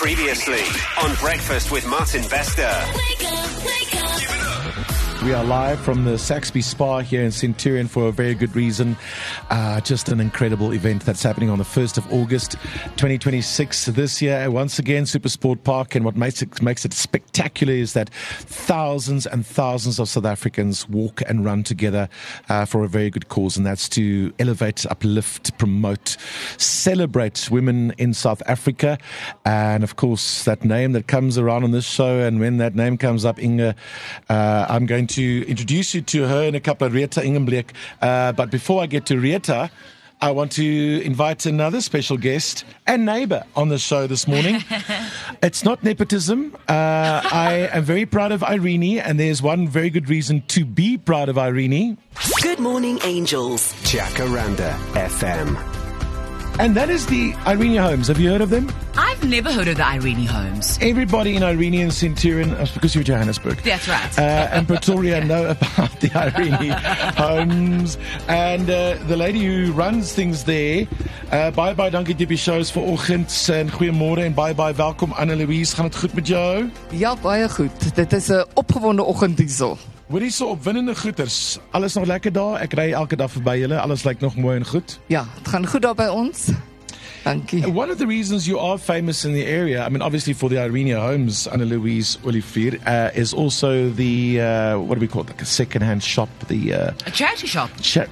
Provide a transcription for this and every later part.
Previously on Breakfast with Martin Bester. We are live from the Saxby Spa here in Centurion for a very good reason. Just an incredible event that's happening on the 1st of August, 2026 this year. Once again, Supersport Park. And what makes it spectacular is that thousands and thousands of South Africans walk and run together for a very good cause. And that's to elevate, uplift, promote, celebrate women in South Africa. And of course, that name that comes around on this show, and when that name comes up, Inge, I'm going to introduce you to her in a couple of Rieta Ingenbleek. But before I get to Rieta, I want to invite another special guest and neighbor on the show this morning. It's not nepotism. I am very proud of Irene, and there's one very good reason to be proud of Irene. Good morning, angels. Jacaranda FM. And that is the Irene Homes. Have you heard of them? I've never heard of the Irene Homes. Everybody in Irene and Centurion, because you're Johannesburg. That's right. And Pretoria know about the Irene Homes. And the lady who runs things there, bye dankie die shows vir oggend en goeiemôre en bye welkom Anne-Louise. Gaan dit goed met jou? Ja, baie goed. Dit is 'n opgewonde oggend hierso. Hoorie so opwindende goeters. Alles nog lekker daar? Ek ry elke dag verby julle. Alles lyk nog mooi en goed. Ja, dit gaan goed daar by ons. Dankie. One of the reasons you are famous in the area, I mean, obviously for the Irene Homes, Anne-Louise Olivier, is also the, what do we call it, like a second-hand shop, the... A charity shop.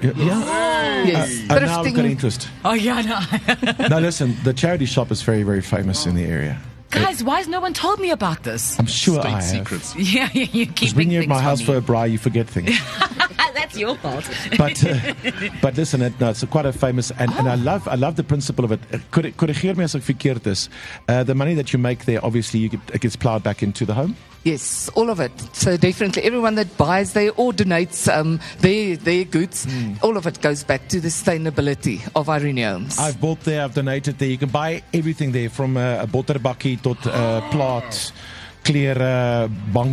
Yeah. Yes. Now I've got interest. Oh, yeah, no. Now listen, the charity shop is very, very famous in the area. Guys, why has no one told me about this? I'm sure I have. Secrets. Yeah, you keep Because when you're at my house for me. a braai, you forget things. That's your fault. But listen, it's quite a famous, and I love the principle of it. Corrigeer me as ek verkeerd is. The money that you make there, obviously, it gets plowed back into the home. Yes, all of it. So definitely everyone that buys there or donates their goods, all of it goes back to the sustainability of Irene Homes. I've bought there, I've donated there. You can buy everything there, from a botterbakkie tot plaat, klere,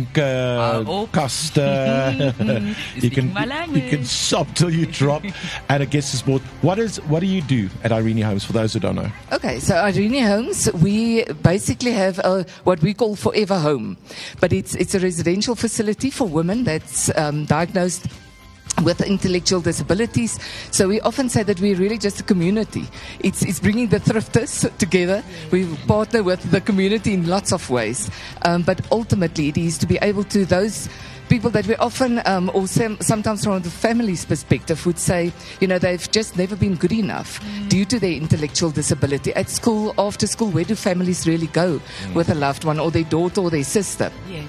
banke, kaste. You can shop till you drop, and it gets to sport. What do you do at Irene Homes, for those who don't know? Okay, so Irene Homes, we basically have what we call Forever Home, but it's a residential facility for women that's diagnosed with intellectual disabilities. So we often say that we're really just a community. It's bringing the thrifters together. We partner with the community in lots of ways. But ultimately it is to be able to, those people that we often, or sometimes from the family's perspective, would say, they've just never been good enough due to their intellectual disability. At school, after school, where do families really go with a loved one or their daughter or their sister? Yes.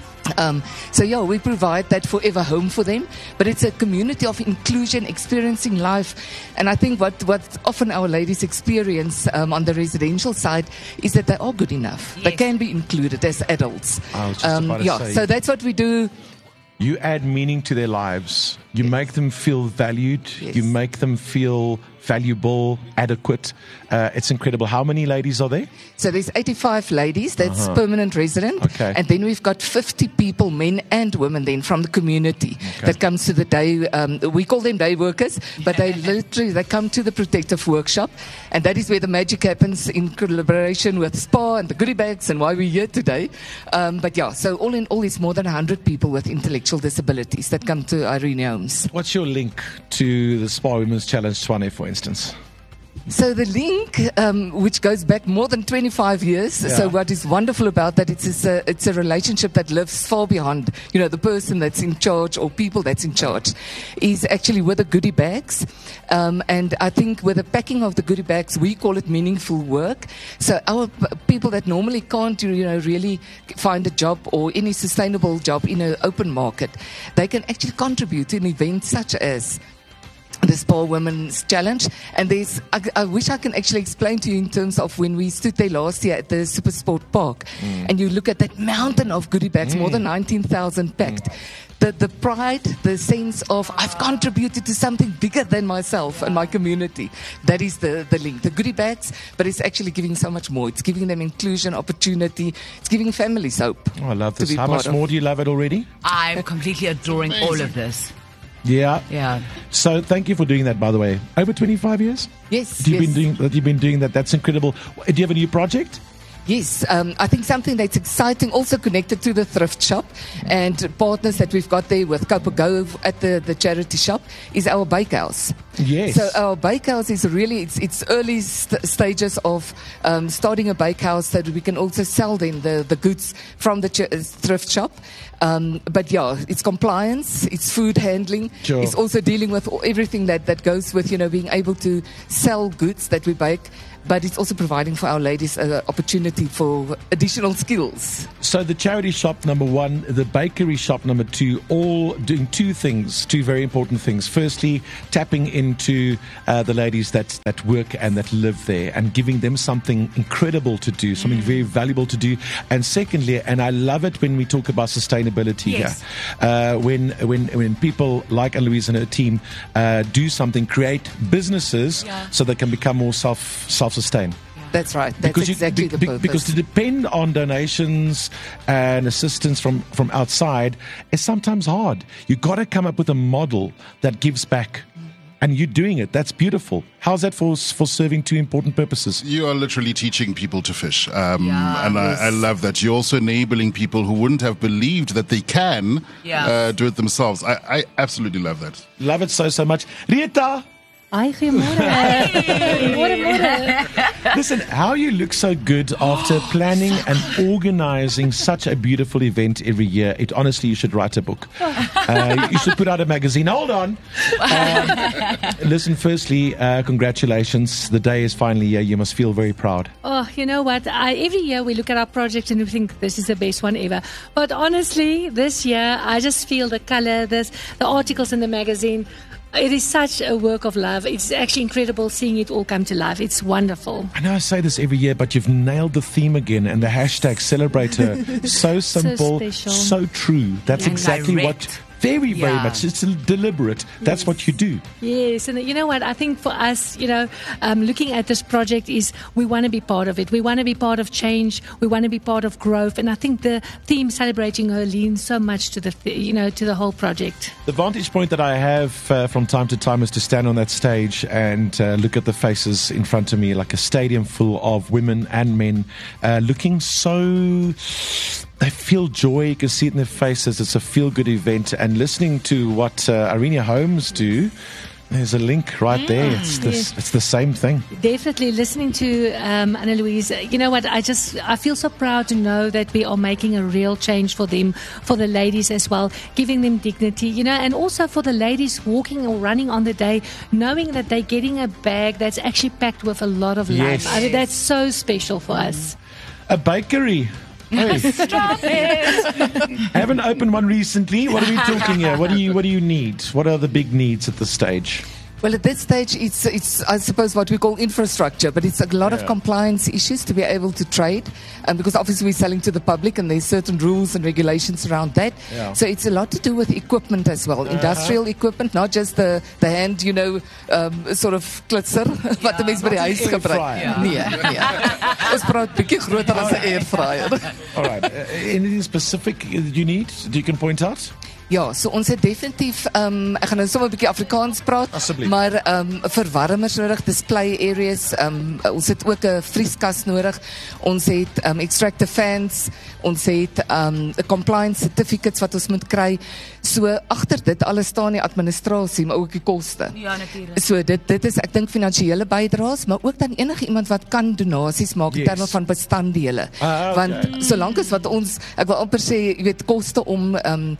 So we provide that forever home for them, but it's a community of inclusion, experiencing life. And I think what often our ladies experience on the residential side is that they are good enough. Yes. They can be included as adults. I was just about to say, so that's what we do. You add meaning to their lives. You make them feel valued. Yes. You make them feel valuable, adequate. It's incredible. How many ladies are there? So there's 85 ladies, that's permanent resident. Okay. And then we've got 50 people, men and women then from the community that comes to the day, we call them day workers, but they come to the protective workshop, and that is where the magic happens in collaboration with SPA and the goodie bags and why we're here today. So all in all, it's more than 100 people with intellectual disabilities that come to Irene Homes. What's your link to the Spa Women's Challenge 20, for instance? So the link, which goes back more than 25 years. So what is wonderful about that, it's a relationship that lives far beyond, the person that's in charge or people that's in charge, is actually with the goodie bags. And I think with the packing of the goodie bags, we call it meaningful work. So our people that normally can't, really find a job or any sustainable job in an open market, they can actually contribute to an event such as the Spa Women's Challenge. And I wish I can actually explain to you in terms of when we stood there last year at the Supersport Park, and you look at that mountain of goodie bags, more than 19,000 packed. The pride, the sense of I've contributed to something bigger than myself and my community. That is the link. The goodie bags, but it's actually giving so much more. It's giving them inclusion, opportunity. It's giving families hope. Oh, I love this. How much more do you love it already? I'm completely adoring all of this. Yeah. So thank you for doing that, by the way. Over 25 years? Yes. You've been doing that. That's incredible. Do you have a new project? Yes, I think something that's exciting, also connected to the thrift shop and partners that we've got there with Copago at the charity shop, is our bakehouse. Yes. So our bakehouse is really, it's early stages of starting a bakehouse so that we can also sell then the goods from the thrift shop. But yeah, it's compliance, it's food handling, Sure. it's also dealing with everything that goes with, being able to sell goods that we bake. But it's also providing for our ladies an opportunity for additional skills. So the charity shop, number one, the bakery shop, number two, all doing two very important things. Firstly, tapping into the ladies that work and that live there and giving them something incredible to do, something very valuable to do. And secondly, and I love it when we talk about sustainability Yes. here, when people like Anne-Louise and her team do something, create businesses so they can become more self-sustain. That's right. That's exactly the purpose. Because to depend on donations and assistance from outside is sometimes hard. You've got to come up with a model that gives back. And you're doing it. That's beautiful. How's that for serving two important purposes? You are literally teaching people to fish. And I love that. You're also enabling people who wouldn't have believed that they can do it themselves. I absolutely love that. Love it so much. Rita! Hi, goeiemôre. Môre. Listen, how you look so good after planning and organizing such a beautiful event every year. Honestly, you should write a book. You should put out a magazine. Hold on. Listen, firstly, congratulations. The day is finally here. You must feel very proud. Oh, you know what? Every year we look at our project and we think this is the best one ever. But honestly, this year I just feel the color, the articles in the magazine. It is such a work of love. It's actually incredible seeing it all come to life. It's wonderful. I know I say this every year, but you've nailed the theme again and the hashtag celebrate her. So simple, special. so true. That's And exactly direct. what... Very much. It's deliberate. That's what you do. Yes, and you know what? I think for us, looking at this project is we want to be part of it. We want to be part of change. We want to be part of growth. And I think the theme celebrating her leans so much to to the whole project. The vantage point that I have from time to time is to stand on that stage and look at the faces in front of me, like a stadium full of women and men looking so... They feel joy. You can see it in their faces. It's a feel-good event. And listening to what Irene Holmes do, there's a link right there. It's the same thing. Definitely listening to Anne-Louise. You know what? I feel so proud to know that we are making a real change for them, for the ladies as well, giving them dignity, and also for the ladies walking or running on the day, knowing that they're getting a bag that's actually packed with a lot of love. Yes. I mean, that's so special for us. A bakery. Hey. Stop it! I haven't opened one recently. What are we talking here? What do you need? What are the big needs at this stage? Well, at this stage, it's I suppose what we call infrastructure, but it's a lot of compliance issues to be able to trade, because obviously we're selling to the public, and there's certain rules and regulations around that. Yeah. So it's a lot to do with equipment as well, industrial equipment, not just the hand, sort of klitser wat die mens by die huis gebruik. Nee. Ons praat bietjie groter as 'n air fryer. All right. Anything specific you need? You can point out? Ja, so ons het definitief ek gaan nou sommer 'n bietjie Afrikaans praat, Asseblief. maar verwarmers nodig, display areas, ons het ook 'n vrieskas nodig. Ons het extractor fans, ons het compliance certificates wat ons moet kry. So agter dit alles staan die administrasie, maar ook die koste. Ja, natuurlijk. So dit is ek dink finansiële bydraes, maar ook dan enige iemand wat kan donasies maak in Yes. terme van bestanddele. Okay. Want solank as wat ons, ek wil amper sê, jy weet, koste om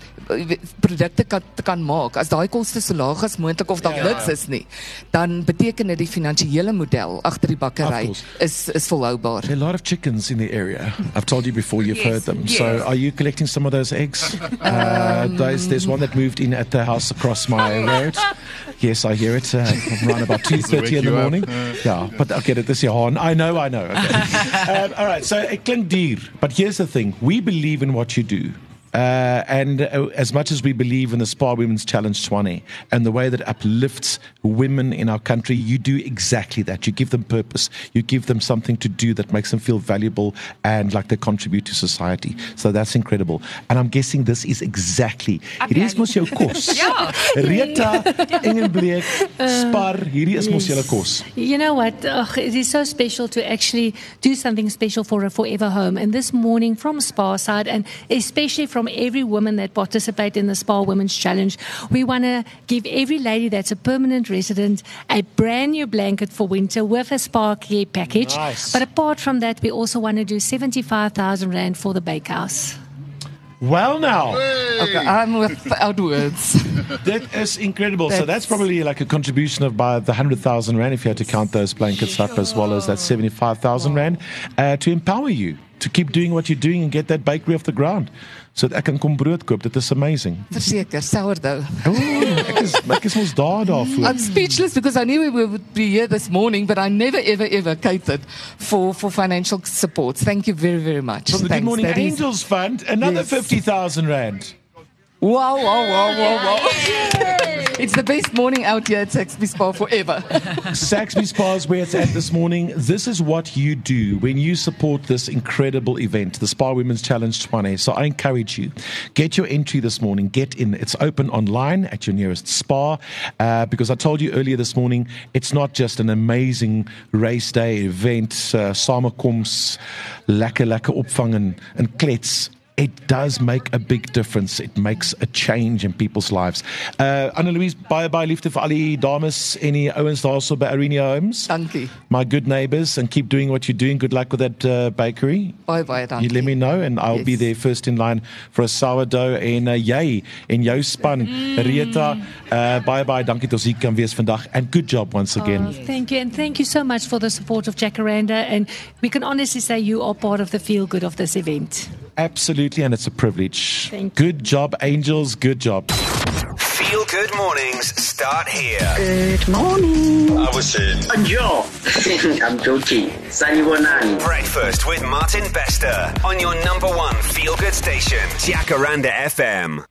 produkte te kan maak, as daai koste so laag as moontlik of daar niks is nie, dan beteken dit die finansiële model agter die bakkery Of is volhoubaar. There are a lot of chickens in the area. I've told you before, you've heard them. yes. So are you collecting some of those eggs? There's one that moved in at the house across my road. Yes, I hear it. Around about 2:30 in the morning. Yeah, but okay, this is I know. Okay. All right, so it klink duur. But here's the thing. We believe in what you do. And as much as we believe in the Spa Women's Challenge 20 and the way that uplifts women in our country, you do exactly that. You give them purpose. You give them something to do that makes them feel valuable and like they contribute to society. So that's incredible. And I'm guessing this is exactly. Hierdie is mos jou kos. Ja. Rita Engelbreek, Spar, hierdie is mos julle kos. You know what? It is so special to actually do something special for a forever home. And this morning from Spa side, and especially from every woman that participates in the Spa Women's Challenge, we want to give every lady that's a permanent resident a brand new blanket for winter with a Spa care package. Nice. But apart from that, we also want to do 75,000 Rand for the bakehouse. Well now. Okay, I'm without words. That is incredible. So that's probably like a contribution of about the 100,000 Rand if you had to count those blankets up, as well as that 75,000 Rand to empower you to keep doing what you're doing and get that bakery off the ground. So that ek kan kom brood koop. Dit is amazing. Verseker, sourdough. Ek is mos daarvoor. I'm speechless because I knew we would be here this morning, but I never, ever catered for financial support. Thank you very, very much. From the Good Morning Angels Fund, another 50,000 Rand. Wow. It's the best morning out here at Saxby Spa forever. Saxby Spa is where it's at this morning. This is what you do when you support this incredible event, the Spa Women's Challenge 20. So I encourage you, get your entry this morning, get in. It's open online at your nearest spa, because I told you earlier this morning, it's not just an amazing race day event, samenkoms, lekker opvang en klets. It does make a big difference. It makes a change in people's lives. Anna-Louise, baie liefde vir al die dames en die ouens daarso by Arena Homes. Dankie. My good neighbors, and keep doing what you're doing. Good luck with that bakery. Baie dankie. You let me know and I'll be there first in line for a sourdough. En jy en jou span, Rita, baie dankie dat ons hier kan wees vandag. And good job once again. Oh, thank you. And thank you so much for the support of Jacaranda. And we can honestly say you are part of the feel good of this event. Absolutely, and it's a privilege. Thank you. Good job, Angels. Good job. Feel Good Mornings start here. Good morning. I was Joe. I'm joking. Sanibonani. Breakfast with Martin Bester on your number one feel good station, Jacaranda FM.